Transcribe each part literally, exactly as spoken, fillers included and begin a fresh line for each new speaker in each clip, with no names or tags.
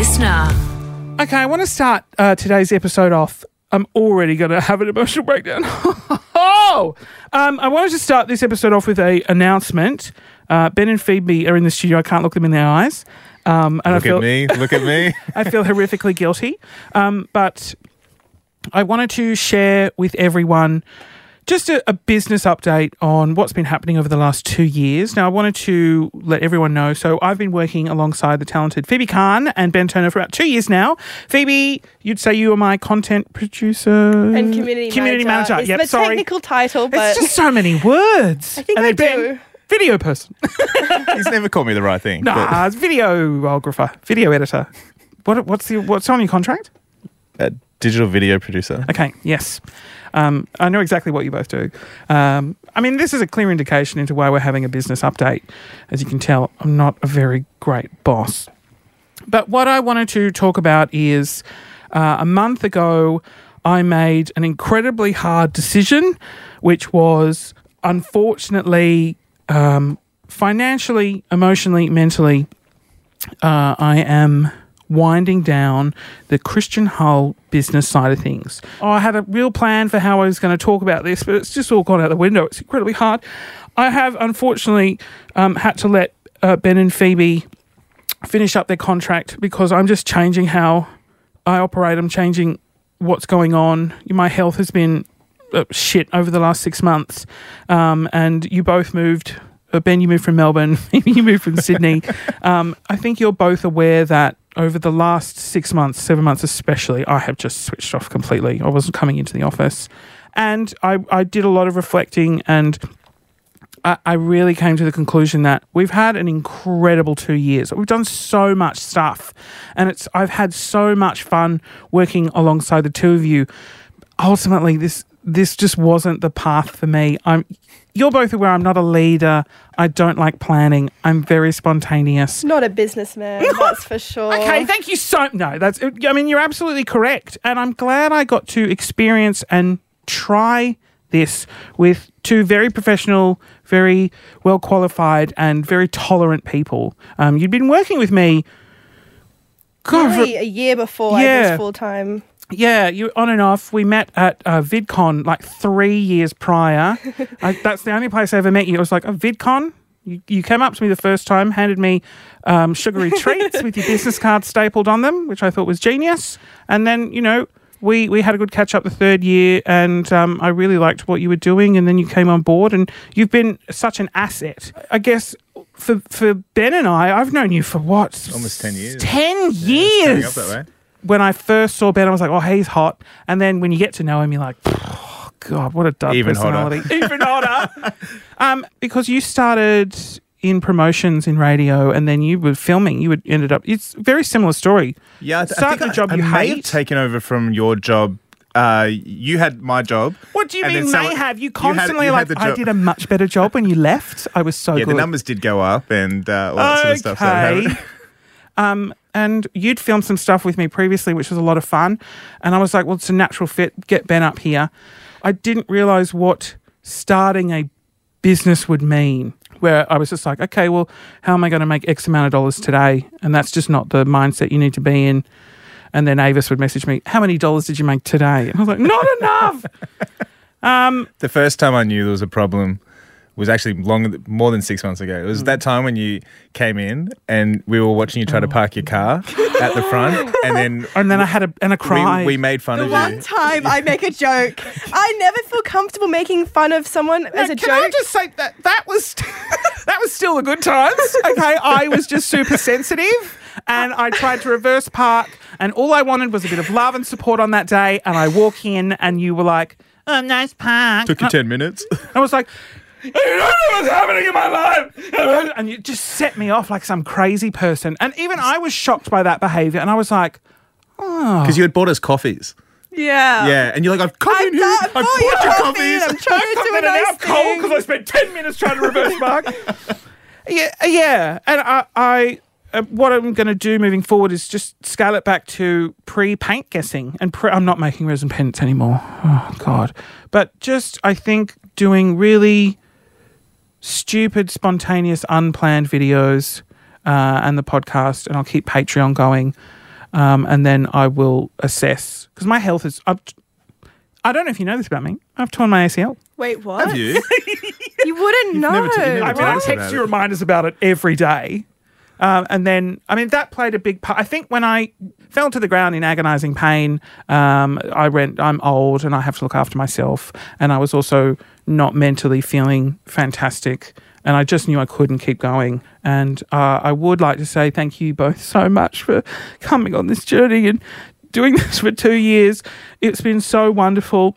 listener.
Okay, I want to start uh, today's episode off. I'm already going to have an emotional breakdown. oh! Um, I wanted to start this episode off with a announcement. Uh, Ben and Phoebe are in the studio. I can't look them in their eyes. Um, and
look
I feel,
at me. Look at me.
I feel horrifically guilty. Um, but I wanted to share with everyone just a, a business update on what's been happening over the last two years. Now, I wanted to let everyone know. So I've been working alongside the talented Phoebe Khan and Ben Turner for about two years now. Phoebe, you'd say you are my content producer
and community,
community manager.
manager. It's
Yep,
the
sorry.
technical title, but
It's just so many words.
I think
and
I
then Ben,
do.
video person.
He's never called me the right thing.
Nah, it's videographer, video editor. What, what's the what's on your contract?
A digital video producer.
Okay, yes. Um, I know exactly what you both do. Um, I mean, this is a clear indication into why we're having a business update. As you can tell, I'm not a very great boss. But what I wanted to talk about is uh, a month ago, I made an incredibly hard decision, which was unfortunately um, financially, emotionally, mentally, uh, I am winding down the Christian Hull business side of things. Oh, I had a real plan for how I was going to talk about this, but it's just all gone out the window. It's incredibly hard. I have, unfortunately, um, had to let uh, Ben and Phoebe finish up their contract because I'm just changing how I operate. I'm changing what's going on. My health has been uh, shit over the last six months. Um, and you both moved... Uh, Ben, you moved from Melbourne. You moved from Sydney. Um, I think you're both aware that over the last six months, seven months especially, I have just switched off completely. I wasn't coming into the office. And I, I did a lot of reflecting, and I, I really came to the conclusion that we've had an incredible two years. We've done so much stuff, and it's I've had so much fun working alongside the two of you. Ultimately, this this just wasn't the path for me. I'm You're both aware I'm not a leader. I don't like planning. I'm very spontaneous.
Not a businessman, that's for sure.
Okay, thank you so... No, that's... I mean, you're absolutely correct. And I'm glad I got to experience and try this with two very professional, very well-qualified and very tolerant people. Um, you'd been working with me... God,
Really, a year before
Yeah.
I was full-time.
Yeah, you on and off. We met at uh, VidCon like three years prior. I, that's the only place I ever met you. It was like a VidCon. You, you came up to me the first time, handed me um, sugary treats with your business card stapled on them, which I thought was genius. And then, you know, we, we had a good catch up the third year, and um, I really liked what you were doing. And then you came on board, and you've been such an asset. I guess for for Ben and I, I've known you for what?
Almost ten years.
Ten
Yeah,
years.
it's coming up that way.
When I first saw Ben, I was like, oh, he's hot. And then when you get to know him, you're like, oh, God, what a dud
Even
personality.
hotter.
Even hotter. um, because you started in promotions in radio, and then you were filming. You would ended up, it's a very similar story.
Yeah, I, th- I
Start
think
the job
I,
you
I may
hate.
have taken over from your job. Uh, you had my job.
What do you
and
mean
then
may
someone-
have? You
had-
constantly
you had
like,
the
I
job-
did a much better job when you left. I was so
Yeah,
good.
the numbers did go up and uh, all that sort of stuff. So I
Okay.
haven't-
Um, and you'd filmed some stuff with me previously, which was a lot of fun. And I was like, well, it's a natural fit. Get Ben up here. I didn't realize what starting a business would mean, where I was just like, okay, well, how am I going to make X amount of dollars today? And that's just not the mindset you need to be in. And then Avis would message me, how many dollars did you make today? And I was like, not enough. um,
The first time I knew there was a problem was actually longer, more than six months ago. It was that time when you came in and we were watching you try to park your car at the front, and then
and then I had a, and a cry.
we, we made fun
The
of
one
you.
time I make a joke, I never feel comfortable making fun of someone as a
Can
joke.
I just say that that was that was still the good times? Okay, I was just super sensitive, and I tried to reverse park, and all I wanted was a bit of love and support on that day. And I walk in, and you were like, "Oh, nice park."
Took you
And
ten minutes.
I was like, "You don't know what's happening in my life," and you just set me off like some crazy person. And even I was shocked by that behaviour, and I was like, "Oh."
Because you had bought us coffees.
yeah.
Yeah, and you're like, I've come
I
in here,
bought-
I've
I
bought
bought
your
your coffee
coffees.
and I'm trying to do a
And then
nice
I'm cold
thing.
because I spent ten minutes trying to reverse park. yeah, yeah. And I, I uh, what I'm going to do moving forward is just scale it back to pre-paint guessing. And pre- I'm not making resin pens anymore. Oh, God. But just, I think, doing really stupid, spontaneous, unplanned videos uh, and the podcast, and I'll keep Patreon going. um, and then I will assess because my health is. I've, I don't know if you know this about me. I've torn my A C L.
Wait, what?
Have you?
You wouldn't know.
never t- you've never
I,
told
mean, I
us
text
about
you
it.
reminders about it every day. Um, and then, I mean, that played a big part. I think when I fell to the ground in agonising pain, um, I went, I'm old and I have to look after myself. And I was also not mentally feeling fantastic. And I just knew I couldn't keep going. And uh, I would like to say thank you both so much for coming on this journey and doing this for two years. It's been so wonderful.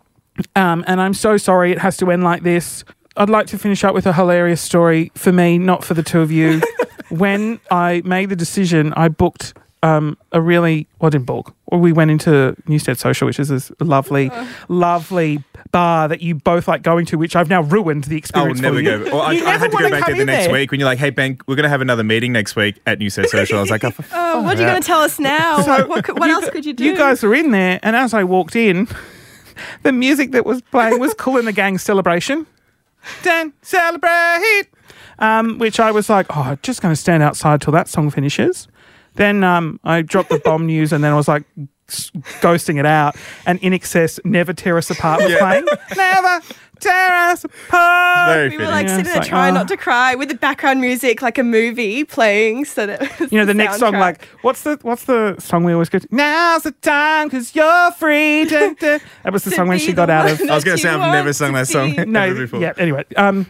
Um, and I'm so sorry it has to end like this. I'd like to finish up with a hilarious story for me, not for the two of you. When I made the decision, I booked um, a really, well, I didn't book. Well, we went into Newstead Social, which is this lovely, lovely bar that you both like going to, which I've now ruined the
I will
experience
never
for you.
go. Well, I,
You
I
never
had to
wanna
go back
come
there the
in
next
there.
week when you're like, hey, Ben, we're going to have another meeting next week at Newstead Social. I was like, oh, for
Oh, what are you going to tell us now? what what, could, what
You
else
gu-
could you do?
You guys were in there, and as I walked in, the music that was playing was Kool and the Gang Celebration. Dan, celebrate! Um, which I was like, oh, I'm just going to stand outside till that song finishes. Then um, I dropped the bomb news, and then I was like s- ghosting it out. And In Excess, Never Tear Us Apart was
Yeah.
playing. Never tear us apart.
Very
we were
fitting.
like
Yeah,
sitting
it's
there
like,
trying
oh.
not to cry with the background music like a movie playing so that it was
You know, the next song,
soundtrack.
like, what's the what's the song we always go to? Now's the time because you're free. Dun, dun. That was the
To
song when
be
she
the
got out of...
one
I was going
that
to say,
you
I've never
want
sung
to
that song
be.
No,
ever before.
yeah, anyway. Um,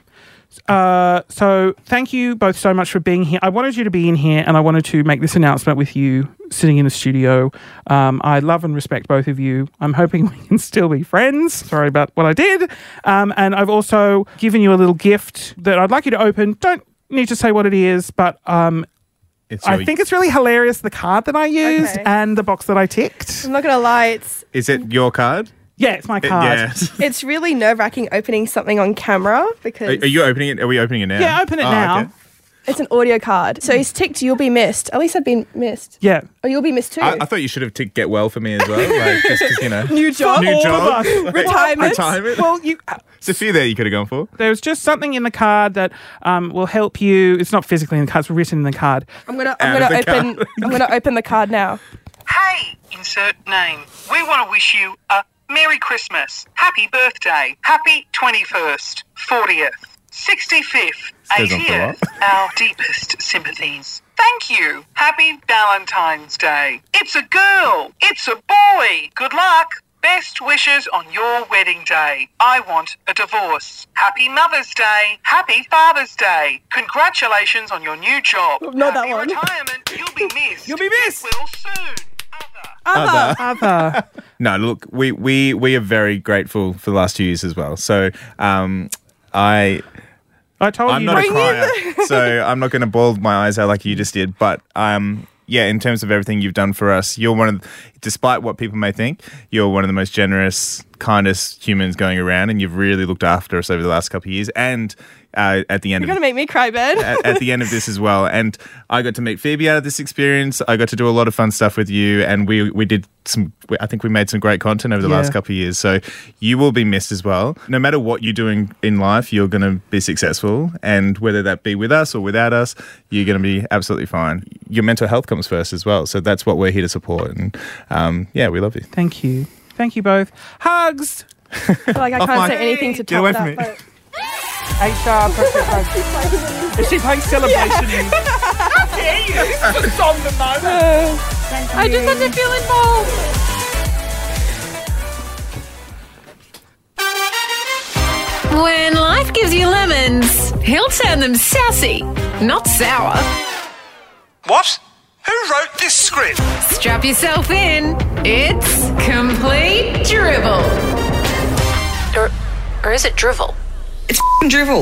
uh, so thank you both so much for being here. I wanted you to be in here and I wanted to make this announcement with you sitting in the studio. Um, I love and respect both of you. I'm hoping we can still be friends. Sorry about what I did. Um, and I've also given you a little gift that I'd like you to open. Don't need to say what it is, but um,
It's
I
your-
think it's really hilarious, the card that I used
Okay.
and the box that I ticked.
I'm not going to lie, it's
Is it your card?
Yeah, it's my
It-
card.
yeah.
it's really nerve-wracking opening something on camera because
Are, are you opening it? Are we opening it now?
Yeah, open it
Oh,
now.
okay.
it's an audio card. So he's ticked you'll be missed. At least I've been missed.
Yeah.
Oh, you'll be missed too.
I, I thought you should have ticked get well for me as well. Like, just 'cause, you know.
New job.
New
all
job.
of us.
Retirement.
Retirement.
Well, you...
There's a few there you could have gone for.
There's just something in the card that um, will help you. It's not physically in the card; it's written in the card.
I'm gonna I'm
Out
gonna
of the
open I'm gonna open the card now.
Hey, insert name. We want to wish you a Merry Christmas, Happy Birthday, Happy twenty-first, fortieth, sixty-fifth,
Stays on for a
eightieth, our deepest sympathies. Thank you. Happy Valentine's Day. It's a girl. It's a boy. Good luck. Best wishes on your wedding day. I want a divorce. Happy Mother's Day. Happy Father's Day. Congratulations on your new job.
Not that
Happy
one.
retirement. You'll be missed.
You'll be missed.
Get well soon. Other.
Other.
Other.
No, look, we, we, we are very grateful for the last two years as well. So um, I...
I told
I'm
you.
not a
Bring
crier, so I'm not going to bawl my eyes out like you just did. But um, yeah, in terms of everything you've done for us, you're one of, the, despite what people may think, you're one of the most generous, kindest humans going around, and you've really looked after us over the last couple of years. And uh, at the end
You're
of
gonna make me cry, Ben.
at, at the end of this as well. And I got to meet Phoebe out of this experience. I got to do a lot of fun stuff with you, and we we did some. I think we made some great content over the
Yeah.
last couple of years. So you will be missed as well. No matter what you're doing in life, you're going to be successful, and whether that be with us or without us, you're going to be absolutely fine. Your mental health comes first as well. So that's what we're here to support. And um, yeah, we love you.
Thank you. Thank you both. Hugs.
I feel like I can't
Offline.
say anything to
Get
top
away
that.
from me.
But
H R. Is she playing Celebration? How dare you? This is a song the moment.
I just had to feel involved.
When life gives you lemons, he'll turn them sassy, not sour.
What? Who wrote this script?
Strap yourself in. It's complete dribble.
Or, or is it drivel?
It's f***ing drivel.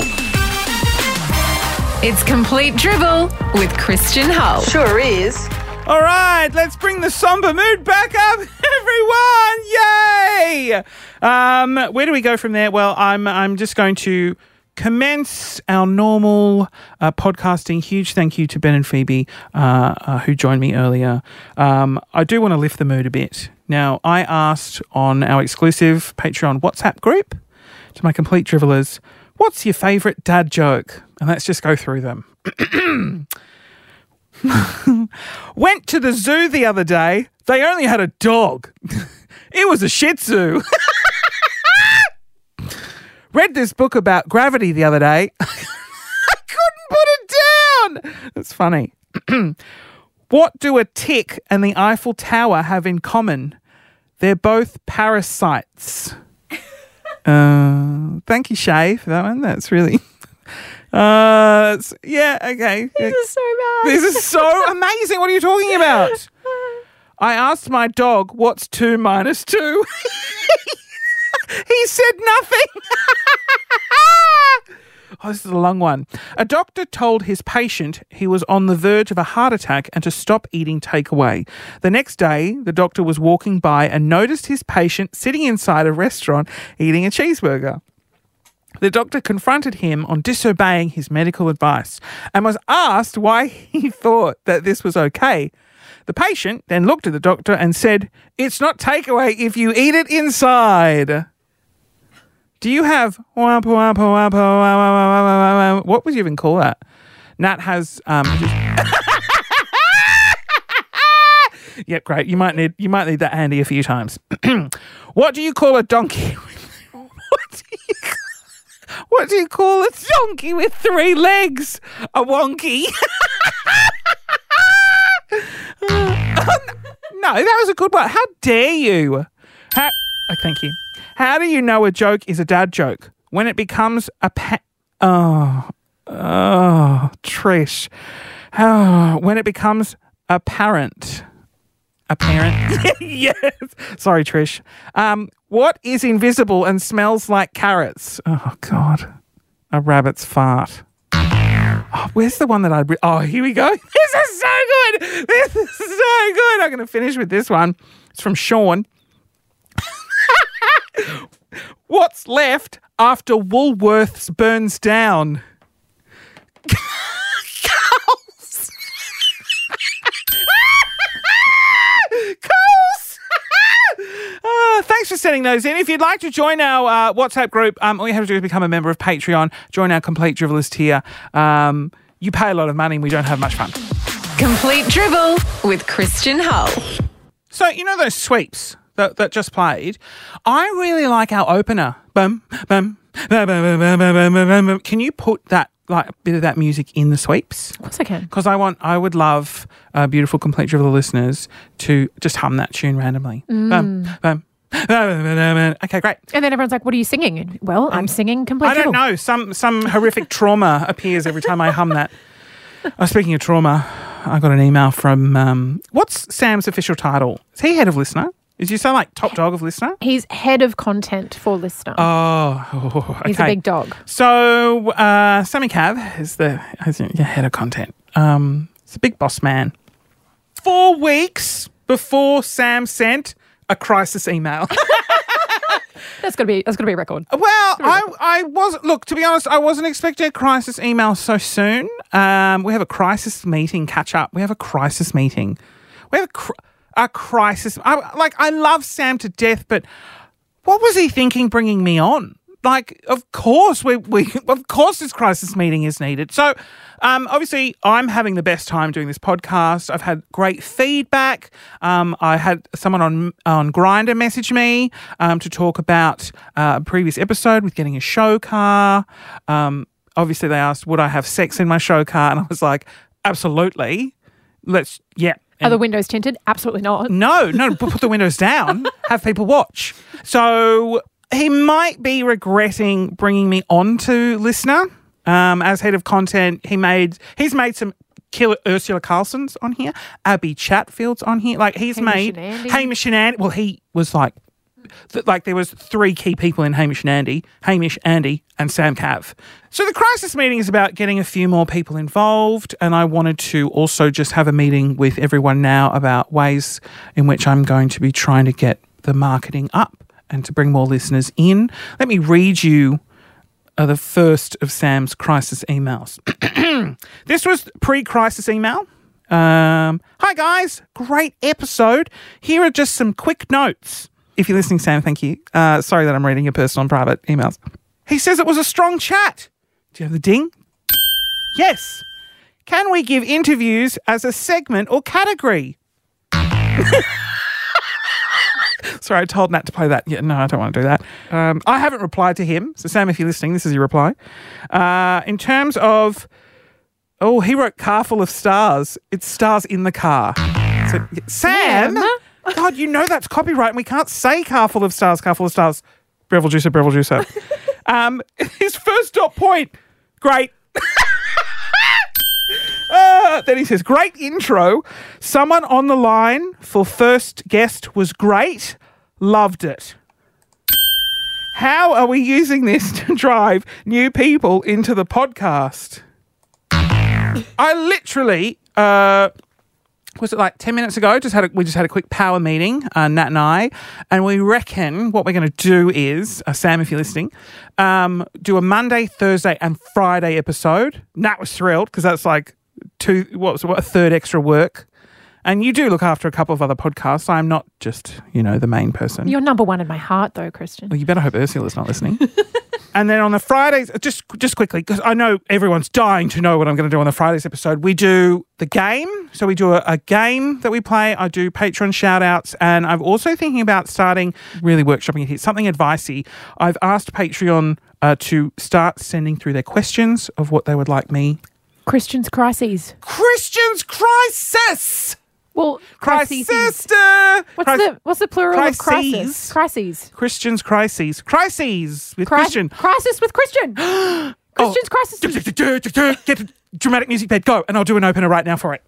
It's complete dribble with Christian Hull.
Sure is.
All right, let's bring the somber mood back up, everyone! Yay! Um, where do we go from there? Well, I'm I'm just going to commence our normal uh, podcasting. Huge thank you to Ben and Phoebe uh, uh, who joined me earlier. Um, I do want to lift the mood a bit. Now, I asked on our exclusive Patreon WhatsApp group to my complete dribblers, what's your favourite dad joke? And let's just go through them. Went to the zoo the other day. They only had a dog. It was a Shih Tzu. Read this book about gravity the other day. I couldn't put it down. That's funny. What do a tick and the Eiffel Tower have in common? They're both parasites. uh, thank you, Shay, for that one. That's really... Uh, it's, yeah, okay.
This is so bad.
This is so amazing. What are you talking about? I asked my dog, what's two minus two? He said nothing. Oh, this is a long one. A doctor told his patient he was on the verge of a heart attack and to stop eating takeaway. The next day, the doctor was walking by and noticed his patient sitting inside a restaurant eating a cheeseburger. The doctor confronted him on disobeying his medical advice and was asked why he thought that this was okay. The patient then looked at the doctor and said, "It's not takeaway if you eat it inside." Do you have... What would you even call that? Nat has... Um, yeah, great. You might need you might need that handy a few times. What do you call a donkey? What do you What do you call a donkey with three legs? A wonky. No, that was a good one. How dare you? How, oh, thank you. How do you know a joke is a dad joke? When it becomes a pa- Oh, oh, Trish. Oh, when it becomes apparent. Apparent? Yes. Sorry, Trish. Um, what is invisible and smells like carrots? Oh, God. A rabbit's fart. Oh, where's the one that I'd... Re- oh, here we go. This is so good. This is so good. I'm going to finish with this one. It's from Sean. What's left after Woolworths burns down? Coles. Coles. Uh, thanks for sending those in. If you'd like to join our uh, WhatsApp group, um, all you have to do is become a member of Patreon, join our Complete Dribblers tier. Um, you pay a lot of money and we don't have much fun.
Complete Dribble with Christian Hull.
So, you know those sweeps that, that just played? I really like our opener. Bum, bum, bum, bum, bum, bum, bum, bum, bum. Can you put that, like, a bit of that music in the sweeps?
Of course I can.
Because I want, I would love uh, beautiful Complete Dribbler listeners to just hum that tune randomly.
Mm.
Bum, bum, bum, bum, bum, bum. Okay, great.
And then everyone's like, what are you singing? Well, I'm singing Complete
I don't
Dribble.
know. Some some horrific trauma appears every time I hum that. Oh, speaking of trauma, I got an email from, um, what's Sam's official title? Is he head of listener? Is you sound like top dog of listener?
He's head of content for Listener.
Oh, oh, okay.
He's a big dog.
So, uh, Sammy Cav is the is the head of content. Um, it's a big boss man. Four weeks before Sam sent a crisis email.
That's gonna be that's gonna be a record.
Well, I I was look to be honest, I wasn't expecting a crisis email so soon. Um, we have a crisis meeting catch up. We have a crisis meeting. We have a, cr- a crisis. I, like I love Sam to death, but what was he thinking bringing me on? Like, of course, we, we of course this crisis meeting is needed. So, um, obviously, I'm having the best time doing this podcast. I've had great feedback. Um, I had someone on on Grindr message me um, to talk about uh, a previous episode with getting a show car. Um, obviously, they asked, would I have sex in my show car? And I was like, absolutely. Let's, yeah.
Are the windows tinted? Absolutely not.
No, no, put the windows down, have people watch. So he might be regretting bringing me on to Listener um, as head of content. He made he's made some killer Ursula Carlson's on here, Abby Chatfield's on here. Like he's
Hamish
made
and Andy.
Hamish and Andy. Well, he was like. Th- like there was three key people in Hamish and Andy, Hamish, Andy, and Sam Cav. So the crisis meeting is about getting a few more people involved, and I wanted to also just have a meeting with everyone now about ways in which I'm going to be trying to get the marketing up and to bring more listeners in. Let me read you uh, the first of Sam's crisis emails. This was pre-crisis email. Um, Hi guys, great episode. Here are just some quick notes. If you're listening, Sam, thank you. Uh, sorry that I'm reading your personal and private emails. He says it was a strong chat. Do you have the ding? Yes. Can we give interviews as a segment or category? Sorry, I told Nat to play that. Yeah, no, I don't want to do that. Um, I haven't replied to him. So, Sam, if you're listening, this is your reply. Uh, in terms of, oh, he wrote car full of stars. It's stars in the car. So, Sam,
Sam?
God, you know that's copyright and we can't say car full of stars, car full of stars. Breville juicer, Breville juicer. um, his first dot point, great. Uh, then he says, great intro. Someone on the line for first guest was great. Loved it. How are we using this to drive new people into the podcast? I literally, uh, was it like ten minutes ago? Just had a, we just had a quick power meeting, uh, Nat and I, and we reckon what we're going to do is, uh, Sam, if you're listening, um, do a Monday, Thursday, and Friday episode. Nat was thrilled because that's like two, what was what, a third extra work. And you do look after a couple of other podcasts. I'm not just, you know, the main person.
You're number one in my heart, though, Christian.
Well, you better hope Ursula's not listening. And then on the Fridays, just just quickly, because I know everyone's dying to know what I'm going to do on the Fridays episode, we do the game. So we do a, a game that we play. I do Patreon shout-outs. And I'm also thinking about starting, really workshopping it here, something advicey. I've asked Patreon uh, to start sending through their questions of what they would like me.
Christian's crises.
Christian's crisis!
Well, crises.
Crisis!
What's the what's the plural
Crises.
of crisis? Crises.
Christian's crises. Crises with
Cri-
Christian.
Crisis with Christian. Christian's crisis.
Get a dramatic music bed, go, and I'll do an opener right now for it.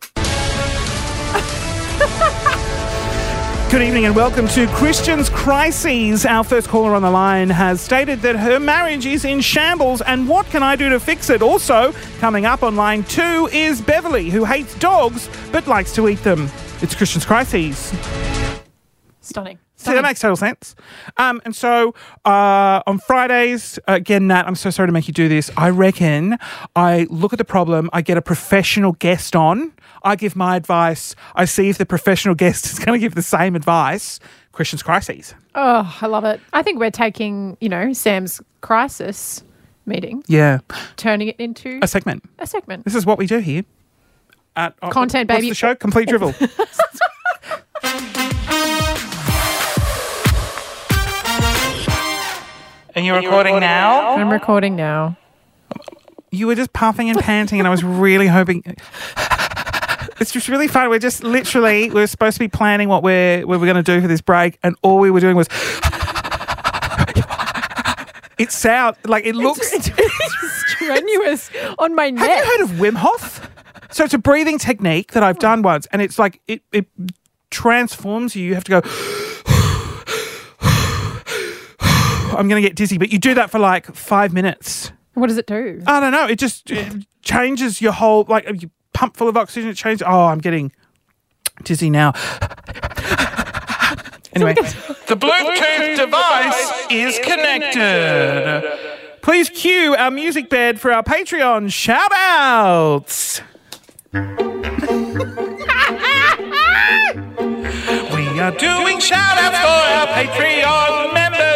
Good evening and welcome to Christian's Crises. Our first caller on the line has stated that her marriage is in shambles and what can I do to fix it? Also, coming up on line two is Beverly, who hates dogs but likes to eat them. It's Christian's Crises.
Stunning.
See, that makes total sense. Um, and so uh, on Fridays, again, Nat, I'm so sorry to make you do this. I reckon I look at the problem, I get a professional guest on, I give my advice, I see if the professional guest is going to give the same advice. Christian's Crises.
Oh, I love it. I think we're taking, you know, Sam's crisis meeting,
Yeah.
turning it into
A segment.
a segment.
This is what we do here. At, oh,
Content,
what's
baby.
the show? Complete Drivel. And you're recording now?
I'm recording now.
You were just puffing and panting, and I was really hoping. It's just really fun. We're just literally, we we're supposed to be planning what we're what we're going to do for this break, and all we were doing was. It sounds like it looks.
It's, it's strenuous on my neck.
Have you heard of Wim Hof? So it's a breathing technique that I've done once, and it's like it it transforms you. You have to go. I'm going to get dizzy, but you do that for like five minutes.
What does it do?
I don't know. It just it changes your whole, like, you pump full of oxygen, it changes. Oh, I'm getting dizzy now. Anyway.
The Bluetooth device is connected.
Please cue our music bed for our Patreon shout-outs. We are doing shout-outs for our Patreon members.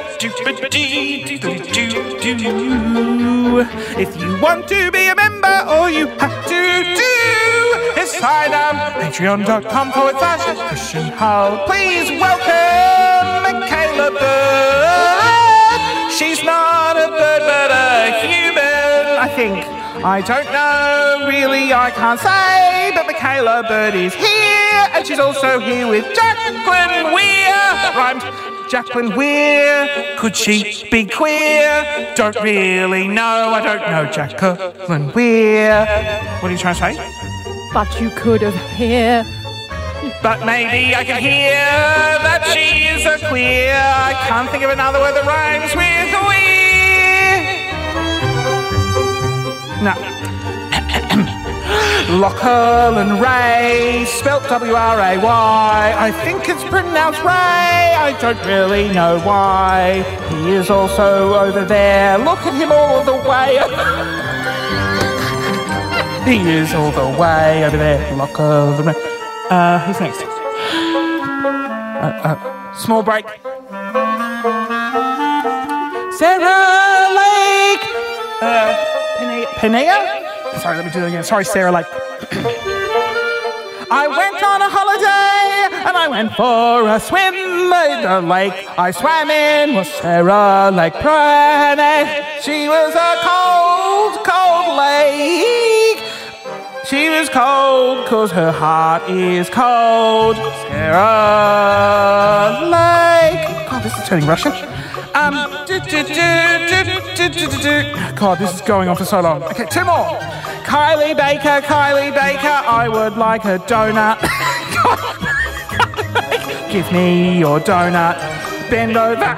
If you want to be a member, all you have to do is sign up. Patreon.com forward slash Christian Hull. Please welcome Michaela Bird. She's not a bird, but a human, I think. I don't know, really, I can't say, but Michaela Bird is here, and she's also here with Jacqueline Weir. That rhymed. Jacqueline Weir, could she be queer? Don't really know, I don't know Jacqueline Weir. What are you trying to say?
But you could have heard.
But maybe I can hear that she is a queer. I can't think of another word that rhymes with weir. No. Lachlan Ray, spelt W R A Y. I think it's pronounced Ray. I don't really know why. He is also over there. Look at him all the way. He is all the way over there. Lachlan Ray. Uh, who's next? Uh, uh, small break. Sarah Lake. Uh, Pinea? Pinea? sorry, let me do it again. Sorry, Sarah Lake. I went on a holiday and I went for a swim in the lake I swam in was Sarah Lake Pranay. She was a cold, cold lake. She was cold because her heart is cold. Sarah Lake. God, this is turning Russian. Um, do, do, do, do, do, do, do, do. God, this is going on for so long. Okay, two more. Kylie Baker, Kylie Baker, I would like a donut. Give me your donut. Bend over.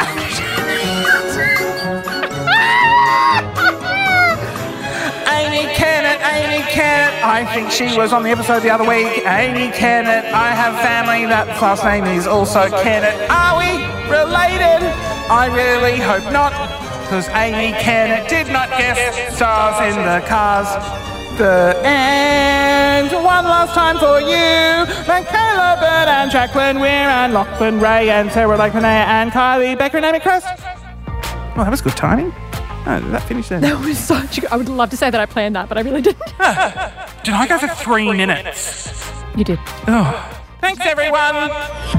Amy Kennett, Amy Kennett. I think she was on the episode the other week. Amy Kennett. I have family that last name is also Kennett. Are we related? I really hope not, because Amy Kennett did not guest stars in the Cars. The end. One last time for you. Michaela Bird and Jacqueline Weir and Lachlan Ray and Sarah Lake Pranay and Kylie Baker and Amy Crest. Oh, that was good timing. Oh, did that finish then?
That was such a, I would love to say that I planned that, but I really didn't.
Did I go for three minutes?
You did.
Oh. Thanks, everyone.